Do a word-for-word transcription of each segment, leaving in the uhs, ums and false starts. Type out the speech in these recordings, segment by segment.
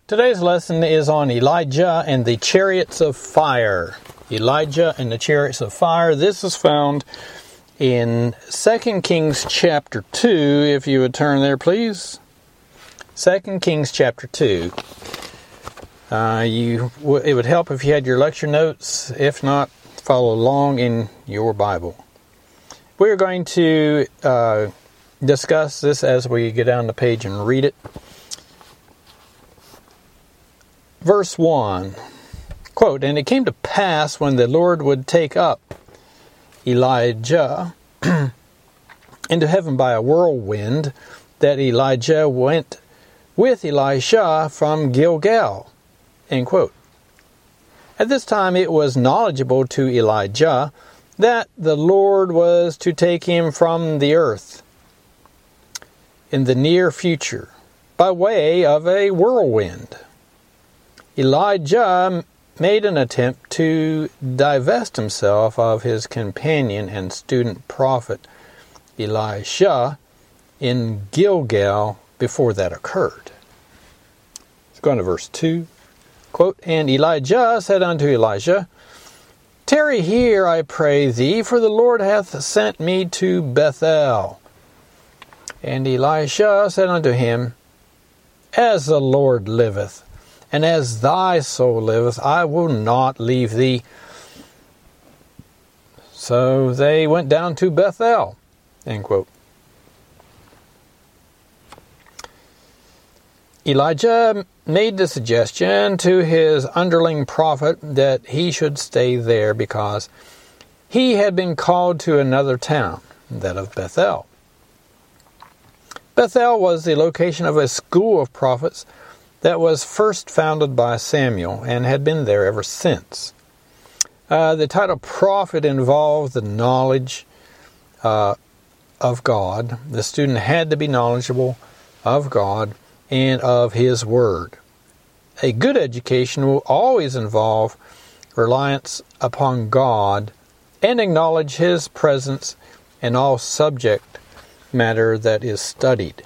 Today's lesson is on Elijah and the chariots of fire. Elijah and the chariots of fire. This is found in Second Kings chapter two, if you would turn there, please. Second Kings chapter two. Uh, you, it would help if you had your lecture notes. If not, follow along in your Bible. We're going to uh, discuss this as we get down the page and read it. Verse one, quote, "And it came to pass when the Lord would take up Elijah into heaven by a whirlwind, that Elijah went with Elisha from Gilgal." End quote. At this time it was knowledgeable to Elijah that the Lord was to take him from the earth in the near future by way of a whirlwind. Elijah made an attempt to divest himself of his companion and student prophet Elisha in Gilgal before that occurred. Let's go on to verse two. Quote, "And Elijah said unto Elisha, Tarry here, I pray thee, for the Lord hath sent me to Bethel. And Elisha said unto him, As the Lord liveth, and as thy soul liveth, I will not leave thee." So they went down to Bethel. End quote. Elijah made the suggestion to his underling prophet that he should stay there because he had been called to another town, that of Bethel. Bethel was the location of a school of prophets that was first founded by Samuel and had been there ever since. Uh, the title prophet involved the knowledge uh, of God. The student had to be knowledgeable of God and of His Word. A good education will always involve reliance upon God and acknowledge His presence in all subject matter that is studied.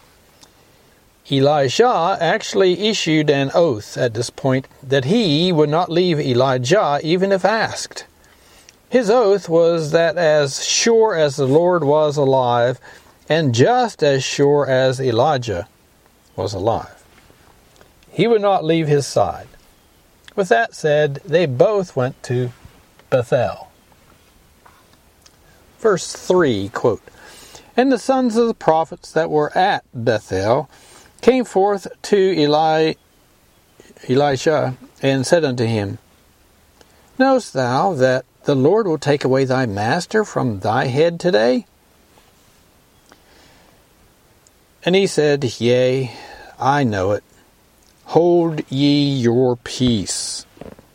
Elisha actually issued an oath at this point that he would not leave Elijah even if asked. His oath was that as sure as the Lord was alive, and just as sure as Elijah was alive, he would not leave his side. With that said, they both went to Bethel. Verse three, quote, "And the sons of the prophets that were at Bethel came forth to Eli, Elisha, and said unto him, Knowest thou that the Lord will take away thy master from thy head today? And he said, Yea, I know it. Hold ye your peace."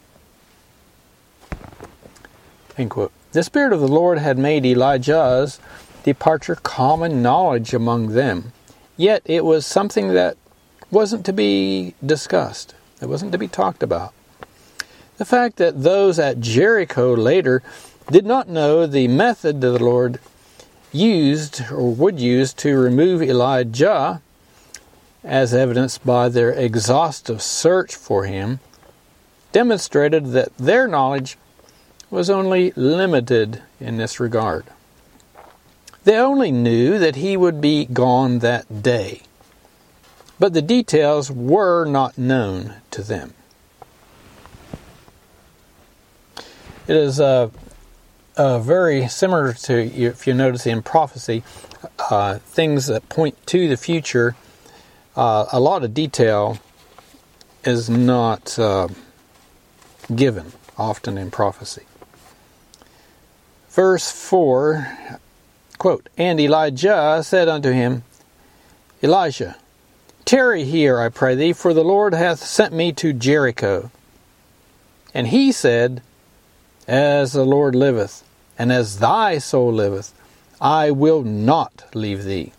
End quote. The Spirit of the Lord had made Elijah's departure common knowledge among them. Yet it was something that wasn't to be discussed. It wasn't to be talked about. The fact that those at Jericho later did not know the method that the Lord used or would use to remove Elijah, as evidenced by their exhaustive search for him, demonstrated that their knowledge was only limited in this regard. They only knew that he would be gone that day, but the details were not known to them. It is uh, uh, very similar to, if you notice in prophecy, uh, things that point to the future. Uh, a lot of detail is not uh, given often in prophecy. Verse four, quote, "And Elijah said unto him, Elisha, tarry here, I pray thee, for the Lord hath sent me to Jericho. And he said, As the Lord liveth, and as thy soul liveth, I will not leave thee.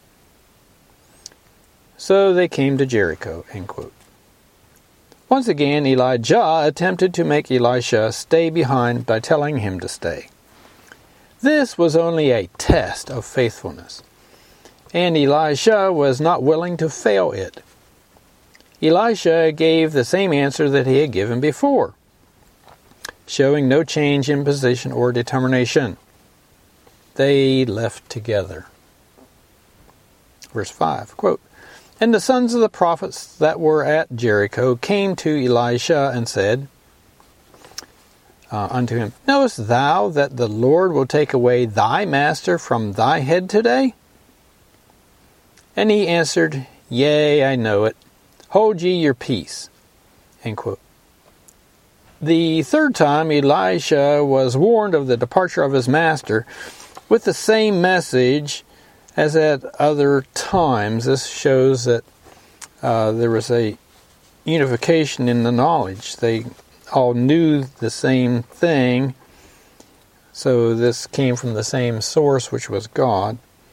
So they came to Jericho." End quote. Once again, Elijah attempted to make Elisha stay behind by telling him to stay. This was only a test of faithfulness, and Elisha was not willing to fail it. Elisha gave the same answer that he had given before, showing no change in position or determination. They left together. Verse five, quote, "And the sons of the prophets that were at Jericho came to Elisha and said uh, unto him, Knowest thou that the Lord will take away thy master from thy head today? And he answered, Yea, I know it. Hold ye your peace." End quote. The third time Elisha was warned of the departure of his master with the same message as at other times. This shows that uh, there was a unification in the knowledge. They all knew the same thing, so this came from the same source, which was God.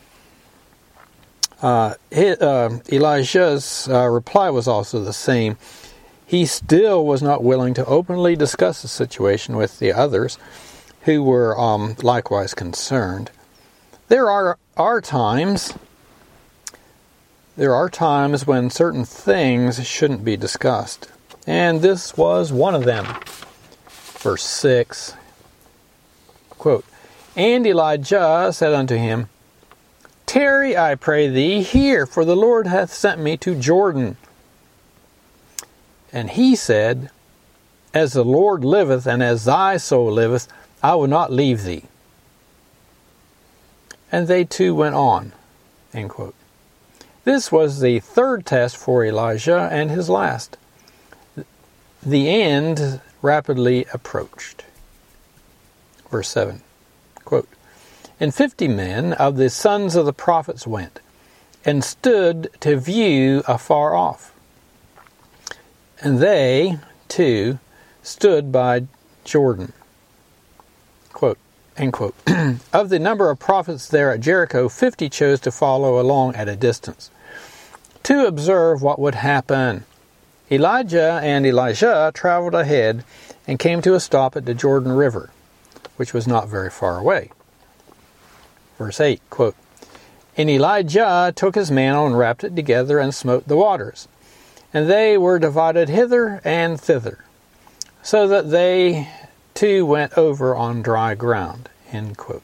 Uh, his, uh, Elisha's uh, reply was also the same. He still was not willing to openly discuss the situation with the others, who were um, likewise concerned. There are are times, there are times when certain things shouldn't be discussed, and this was one of them. Verse six, quote, "And Elijah said unto him, Tarry, I pray thee, here, for the Lord hath sent me to Jordan. And he said, As the Lord liveth, and as thy soul liveth, I will not leave thee. And they two went on." End quote. This was the third test for Elijah and his last. The end rapidly approached. Verse seven, quote, "And fifty men of the sons of the prophets went, and stood to view afar off. And they, too, stood by Jordan." Quote, end quote. "Of the number of prophets there at Jericho, fifty chose to follow along at a distance, to observe what would happen. Elijah and Elisha traveled ahead and came to a stop at the Jordan River, which was not very far away." Verse eight, quote, "And Elijah took his mantle and wrapped it together and smote the waters. And they were divided hither and thither, so that they too went over on dry ground." End quote.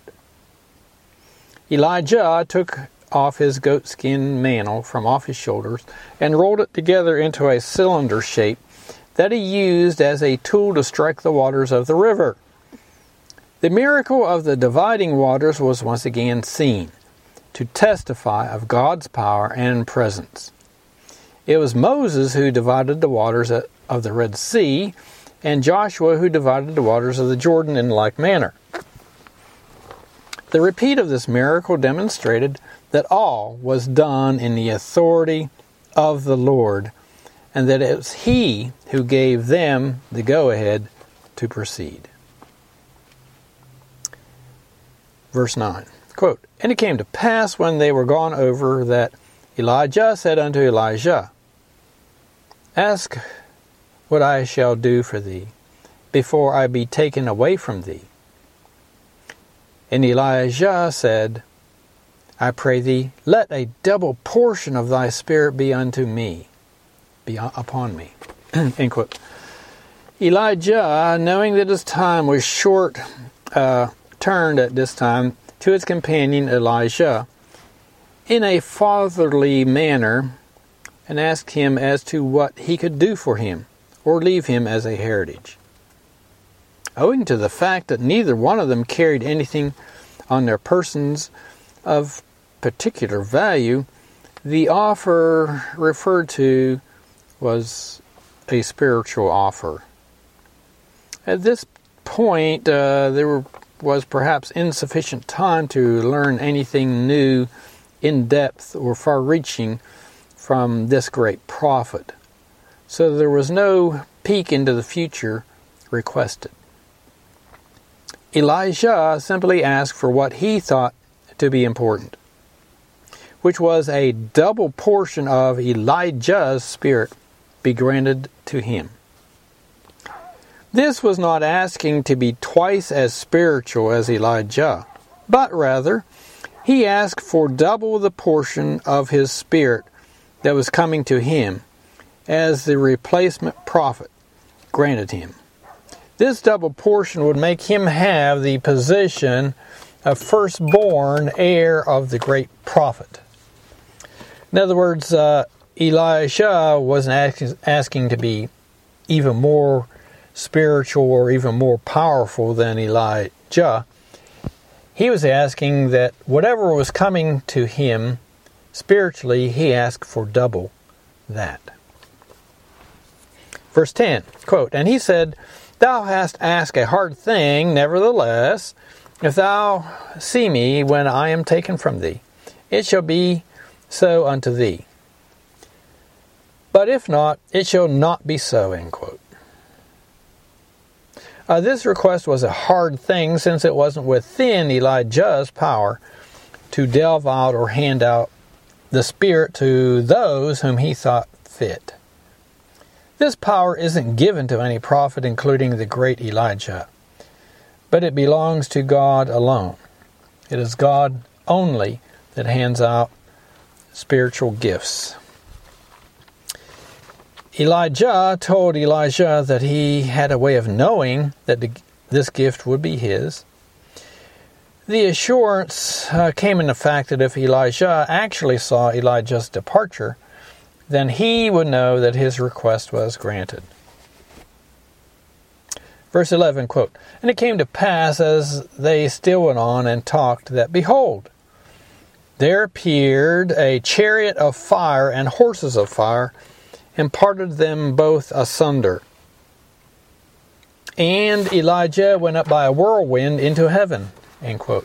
Elijah took off his goatskin mantle from off his shoulders and rolled it together into a cylinder shape that he used as a tool to strike the waters of the river. The miracle of the dividing waters was once again seen, to testify of God's power and presence. It was Moses who divided the waters of the Red Sea, and Joshua who divided the waters of the Jordan in like manner. The repeat of this miracle demonstrated that all was done in the authority of the Lord, and that it was He who gave them the go-ahead to proceed. Verse nine, quote, "And it came to pass when they were gone over that Elijah said unto Elisha, Ask what I shall do for thee, before I be taken away from thee. And Elijah said, I pray thee, let a double portion of thy spirit be unto me, be upon me." End quote. Elijah, knowing that his time was short, uh, turned at this time to his companion Elisha in a fatherly manner and asked him as to what he could do for him or leave him as a heritage. Owing to the fact that neither one of them carried anything on their persons of particular value, the offer referred to was a spiritual offer. At this point, uh, there were was perhaps insufficient time to learn anything new, in-depth, or far-reaching from this great prophet. So there was no peek into the future requested. Elisha simply asked for what he thought to be important, which was a double portion of Elijah's spirit be granted to him. This was not asking to be twice as spiritual as Elijah, but rather, he asked for double the portion of his spirit that was coming to him, as the replacement prophet granted him. This double portion would make him have the position of firstborn heir of the great prophet. In other words, uh, Elisha wasn't asking, asking to be even more spiritual or even more powerful than Elijah. He was asking that whatever was coming to him spiritually, he asked for double that. Verse ten, quote, "And he said, Thou hast asked a hard thing, nevertheless, if thou see me when I am taken from thee, it shall be so unto thee. But if not, it shall not be so," end quote. Uh, this request was a hard thing since it wasn't within Elijah's power to delve out or hand out the Spirit to those whom he thought fit. This power isn't given to any prophet, including the great Elijah, but it belongs to God alone. It is God only that hands out spiritual gifts. Elijah told Elisha that he had a way of knowing that the, this gift would be his. The assurance uh, came in the fact that if Elisha actually saw Elijah's departure, then he would know that his request was granted. Verse eleven, quote, "And it came to pass as they still went on and talked that, behold, there appeared a chariot of fire and horses of fire, and parted them both asunder. And Elijah went up by a whirlwind into heaven," end quote.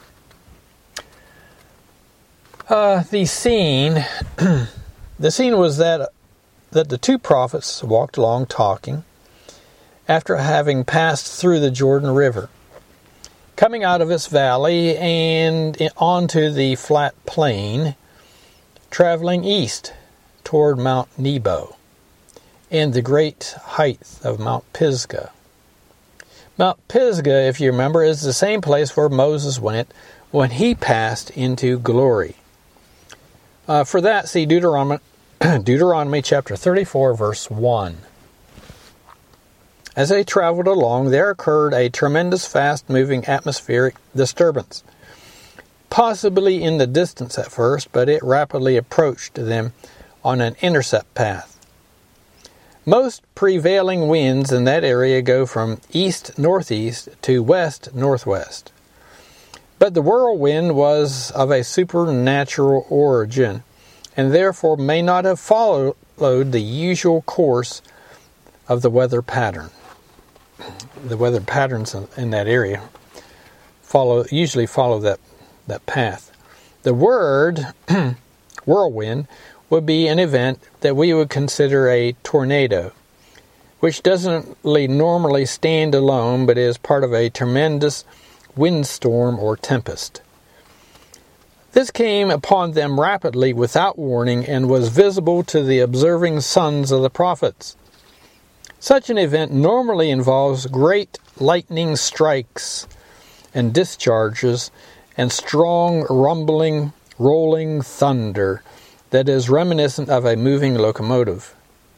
Uh, the scene, the scene was that that the two prophets walked along talking after having passed through the Jordan River, coming out of its valley and onto the flat plain, traveling east toward Mount Nebo and the great height of Mount Pisgah. Mount Pisgah, if you remember, is the same place where Moses went when he passed into glory. Uh, for that, see Deuteronomy, Deuteronomy chapter thirty-four, verse one. As they traveled along, there occurred a tremendous fast-moving atmospheric disturbance, possibly in the distance at first, but it rapidly approached them on an intercept path. Most prevailing winds in that area go from east-northeast to west-northwest. But the whirlwind was of a supernatural origin, and therefore may not have followed the usual course of the weather pattern. The weather patterns in that area follow usually follow that, that path. The word whirlwind would be an event that we would consider a tornado, which doesn't normally stand alone but is part of a tremendous windstorm or tempest. This came upon them rapidly without warning and was visible to the observing sons of the prophets. Such an event normally involves great lightning strikes and discharges and strong rumbling, rolling thunder that is reminiscent of a moving locomotive.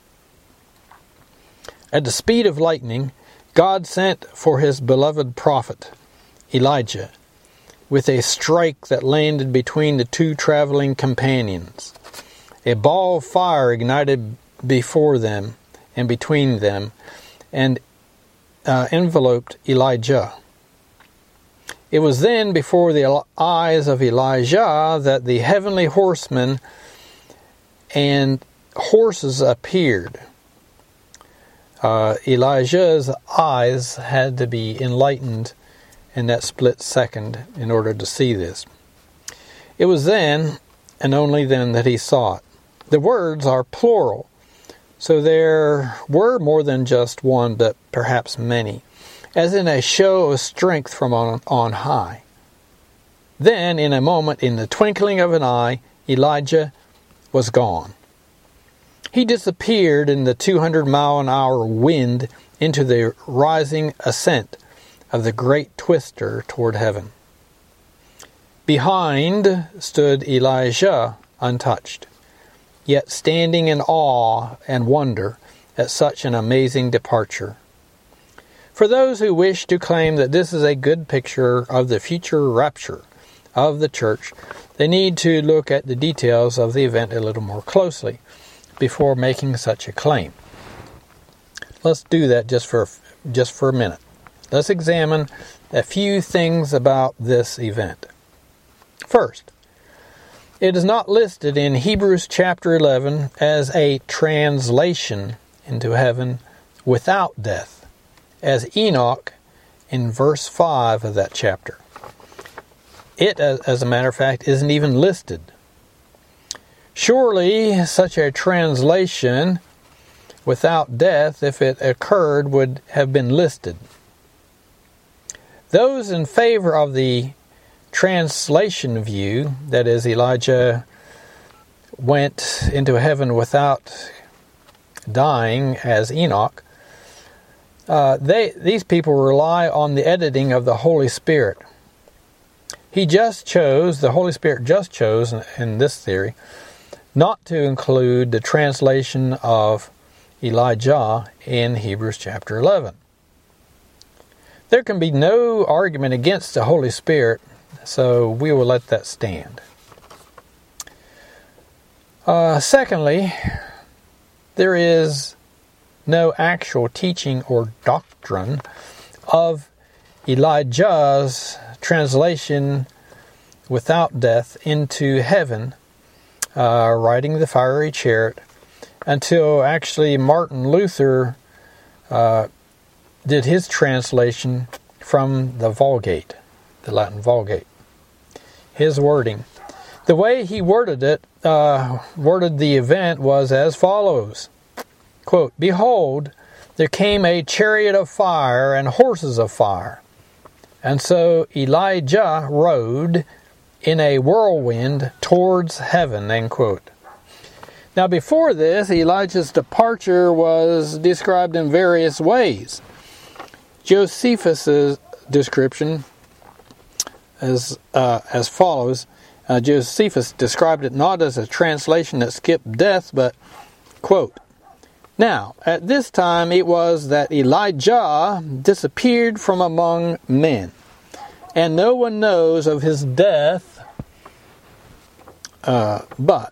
At the speed of lightning, God sent for his beloved prophet, Elijah, with a strike that landed between the two traveling companions. A ball of fire ignited before them and between them and uh, enveloped Elijah. It was then before the eyes of Elijah that the heavenly horsemen and horses appeared. Uh, Elijah's eyes had to be enlightened in that split second in order to see this. It was then, and only then, that he saw it. The words are plural, so there were more than just one, but perhaps many, as in a show of strength from on, on high. Then, in a moment, in the twinkling of an eye, Elijah was gone. He disappeared in the two hundred mile an hour wind into the rising ascent of the great twister toward heaven. Behind stood Elijah untouched, yet standing in awe and wonder at such an amazing departure. For those who wish to claim that this is a good picture of the future rapture of the church, they need to look at the details of the event a little more closely before making such a claim. Let's do that just for just for a minute. Let's examine a few things about this event. First, it is not listed in Hebrews chapter eleven as a translation into heaven without death, as Enoch in verse five of that chapter. It, as a matter of fact, isn't even listed. Surely such a translation without death, if it occurred, would have been listed. Those in favor of the translation view, that is, Elijah went into heaven without dying as Enoch, uh, they these people rely on the editing of the Holy Spirit. He just chose, the Holy Spirit just chose, in, in this theory, not to include the translation of Elijah in Hebrews chapter eleven. There can be no argument against the Holy Spirit, so we will let that stand. Uh, secondly, there is no actual teaching or doctrine of Elijah's translation without death into heaven, uh, riding the fiery chariot, until actually Martin Luther uh, did his translation from the Vulgate, the Latin Vulgate. His wording. The way he worded it, uh, worded the event was as follows. Quote, "Behold, there came a chariot of fire and horses of fire. And so Elijah rode in a whirlwind towards heaven," end quote. Now before this, Elijah's departure was described in various ways. Josephus' description as uh, as follows. Uh, Josephus described it not as a translation that skipped death, but, quote, "Now, at this time it was that Elijah disappeared from among men, and no one knows of his death, uh, but,"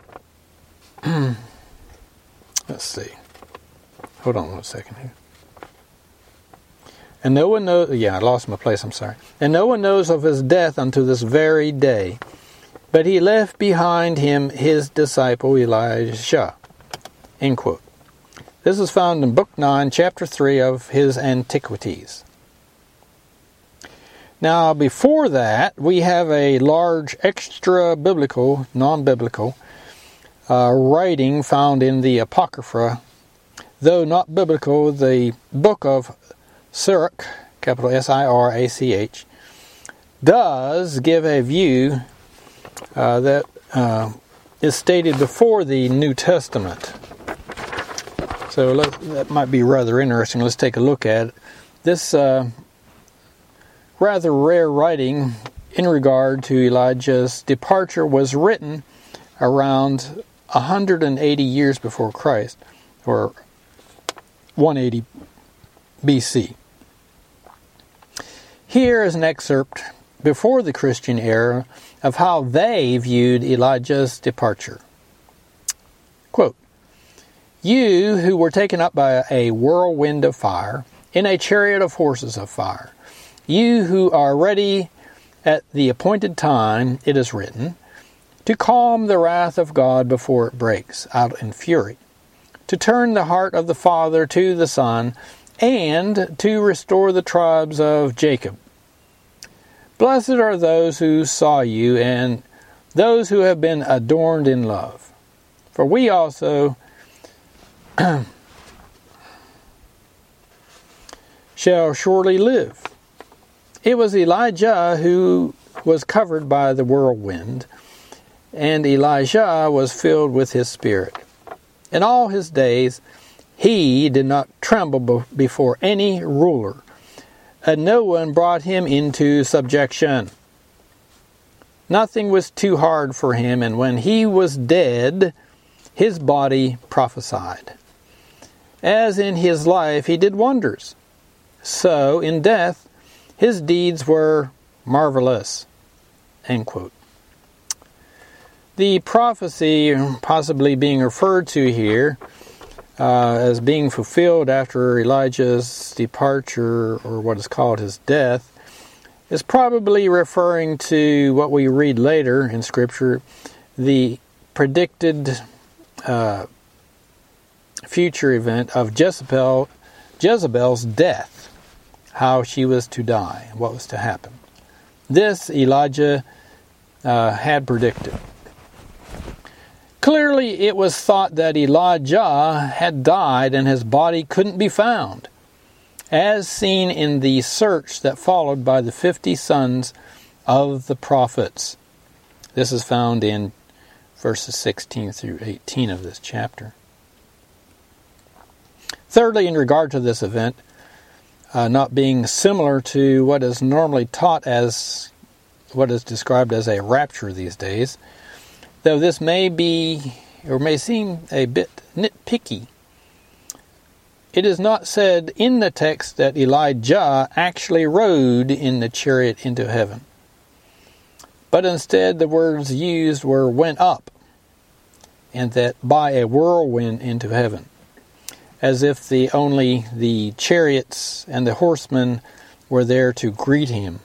let's see, hold on one second here. And no one knows, yeah, I lost my place, I'm sorry. "And no one knows of his death unto this very day. But he left behind him his disciple Elisha." End quote. This is found in Book nine, Chapter three of his Antiquities. Now, before that, we have a large extra-biblical, non-biblical, uh, writing found in the Apocrypha, though not biblical, the Book of Sirach, capital S I R A C H, does give a view uh, that uh, is stated before the New Testament. So let, that might be rather interesting. Let's take a look at it. This uh, rather rare writing in regard to Elijah's departure was written around one hundred eighty years before Christ, or one eighty B C. Here is an excerpt before the Christian era of how they viewed Elijah's departure. Quote, "You who were taken up by a whirlwind of fire, in a chariot of horses of fire, you who are ready at the appointed time, it is written, to calm the wrath of God before it breaks out in fury, to turn the heart of the Father to the Son, and to restore the tribes of Jacob. Blessed are those who saw you, and those who have been adorned in love. For we also shall surely live." It was Elijah who was covered by the whirlwind, and Elijah was filled with his spirit. In all his days he did not tremble before any ruler, and no one brought him into subjection. Nothing was too hard for him, and when he was dead, his body prophesied. As in his life he did wonders, so in death his deeds were marvelous." End quote. The prophecy possibly being referred to here uh, as being fulfilled after Elijah's departure, or what is called his death, is probably referring to what we read later in Scripture, the predicted uh, future event of Jezebel, Jezebel's death, how she was to die, what was to happen. This Elijah uh, had predicted. Clearly, it was thought that Elijah had died and his body couldn't be found, as seen in the search that followed by the fifty sons of the prophets. This is found in verses sixteen through eighteen of this chapter. Thirdly, in regard to this event, uh, not being similar to what is normally taught as what is described as a rapture these days, though this may be, or may seem a bit nitpicky, it is not said in the text that Elijah actually rode in the chariot into heaven, but instead the words used were "went up," and that by a whirlwind into heaven, as if the only the chariots and the horsemen were there to greet him.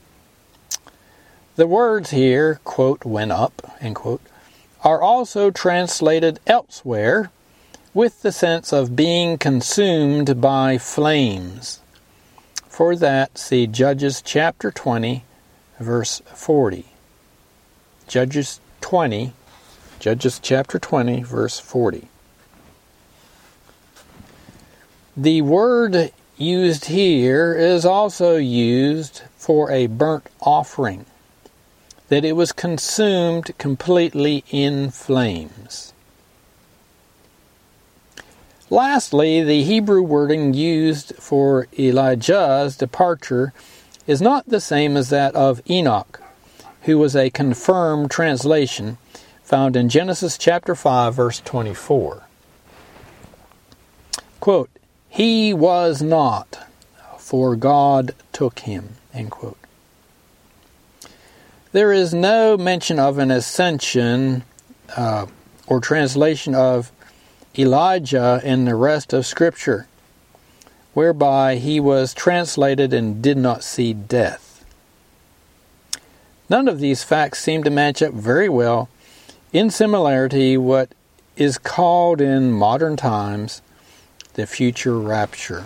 The words here, quote, "went up," end quote, are also translated elsewhere with the sense of being consumed by flames. For that, see Judges chapter twenty, verse forty. Judges twenty, Judges chapter twenty, verse forty. The word used here is also used for a burnt offering, that it was consumed completely in flames. Lastly, the Hebrew wording used for Elijah's departure is not the same as that of Enoch, who was a confirmed translation found in Genesis chapter five, verse twenty-four. Quote, "He was not, for God took him," end quote. There is no mention of an ascension uh, or translation of Elijah in the rest of Scripture, whereby he was translated and did not see death. None of these facts seem to match up very well in similarity what is called in modern times the future rapture.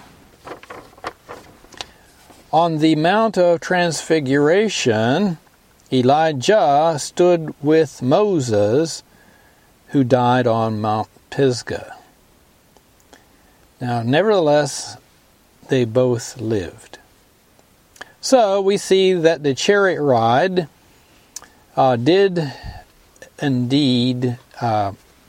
On the Mount of Transfiguration, Elijah stood with Moses, who died on Mount Pisgah. Now, nevertheless, they both lived. So, we see that the chariot ride uh, did indeed uh,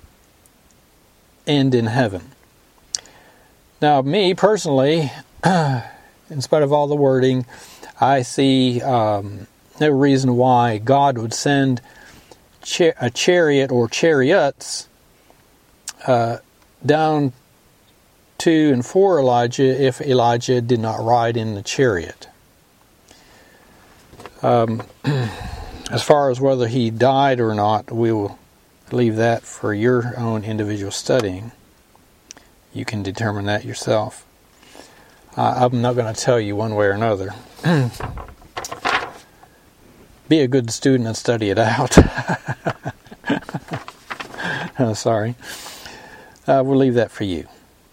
end in heaven. Now, me personally, in spite of all the wording, I see um, no reason why God would send cha- a chariot or chariots uh, down to and for Elijah if Elijah did not ride in the chariot. Um, as far as whether he died or not, we will leave that for your own individual studying. You can determine that yourself. Uh, I'm not going to tell you one way or another. Be a good student and study it out. oh, sorry. Uh, we'll leave that for you.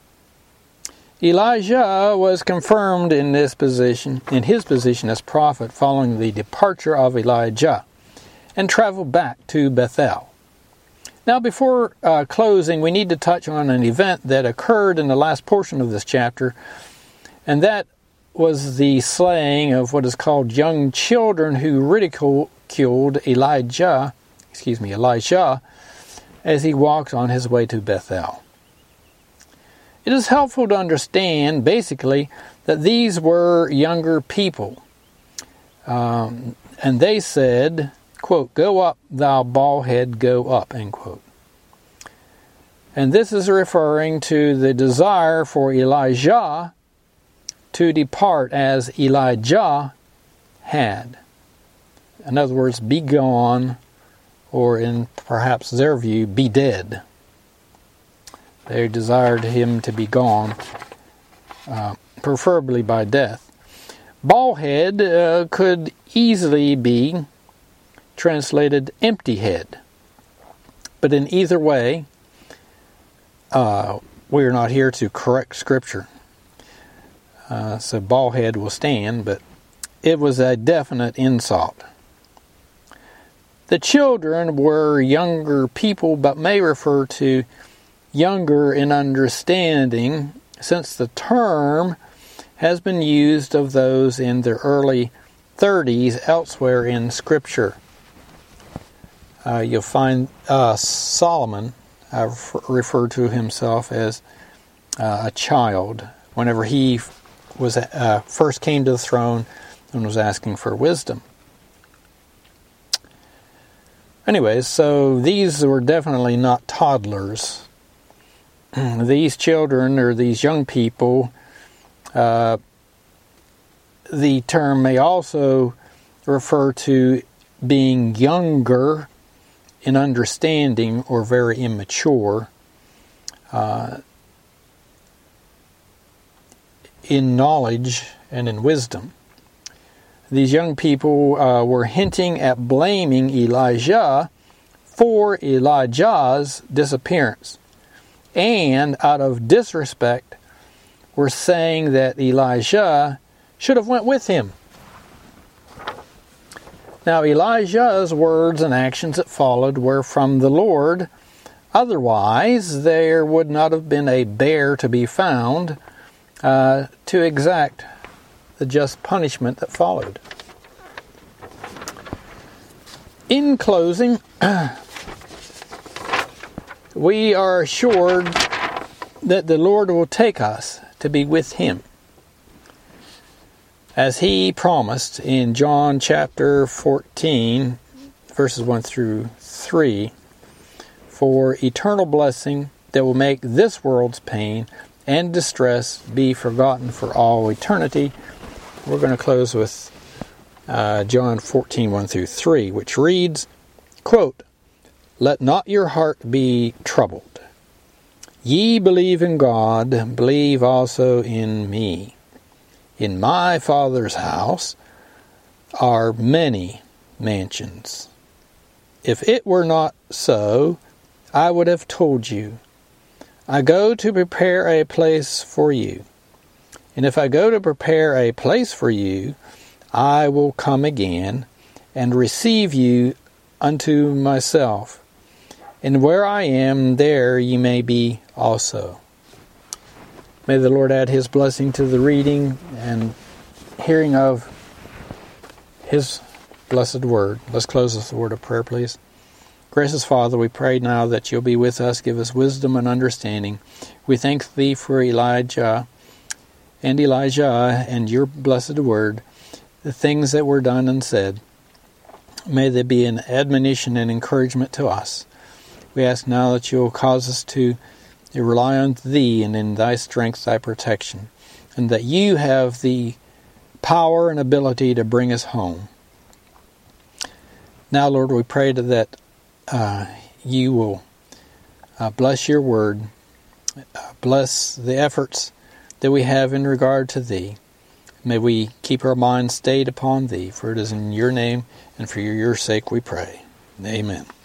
Elijah was confirmed in this position, in his position as prophet following the departure of Elijah, and traveled back to Bethel. Now, before uh, closing, we need to touch on an event that occurred in the last portion of this chapter, and that was the slaying of what is called young children who ridiculed Elijah, excuse me, Elisha, as he walked on his way to Bethel. It is helpful to understand, basically, that these were younger people. Um, and they said, quote, "Go up, thou bald head, go up," end quote. And this is referring to the desire for Elijah to depart as Elijah had. In other words, be gone, or in perhaps their view, be dead. They desired him to be gone, uh, preferably by death. Baldhead uh, could easily be translated empty head. But in either way, uh, we are not here to correct Scripture. Uh, so baldhead will stand, but it was a definite insult. The children were younger people, but may refer to younger in understanding, since the term has been used of those in their early thirties elsewhere in Scripture. Uh, you'll find uh, Solomon uh, referred to himself as uh, a child whenever he was uh, first came to the throne and was asking for wisdom. Anyways, so these were definitely not toddlers. These children, or these young people, uh, the term may also refer to being younger in understanding or very immature uh, in knowledge and in wisdom. These young people uh, were hinting at blaming Elijah for Elijah's disappearance. And out of disrespect, were saying that Elijah should have went with him. Now Elijah's words and actions that followed were from the Lord. Otherwise, there would not have been a bear to be found uh, to exact the just punishment that followed. In closing, we are assured that the Lord will take us to be with Him, as He promised in John chapter fourteen, verses one through three, for eternal blessing that will make this world's pain and distress be forgotten for all eternity. We're going to close with uh, John fourteen, one through three, which reads, quote, "Let not your heart be troubled. Ye believe in God, believe also in me. In my Father's house are many mansions. If it were not so, I would have told you. I go to prepare a place for you. And if I go to prepare a place for you, I will come again and receive you unto myself. And where I am, there ye may be also." May the Lord add His blessing to the reading and hearing of His blessed word. Let's close with a word of prayer, please. Gracious Father, we pray now that You'll be with us, give us wisdom and understanding. We thank Thee for Elijah and Elijah and Your blessed word, the things that were done and said. May they be an admonition and encouragement to us. We ask now that You'll cause us to rely on Thee and in Thy strength, Thy protection, and that You have the power and ability to bring us home. Now, Lord, we pray that uh, You will uh, bless Your word, uh, bless the efforts that we have in regard to Thee. May we keep our minds stayed upon Thee, for it is in Your name and for Your sake we pray. Amen.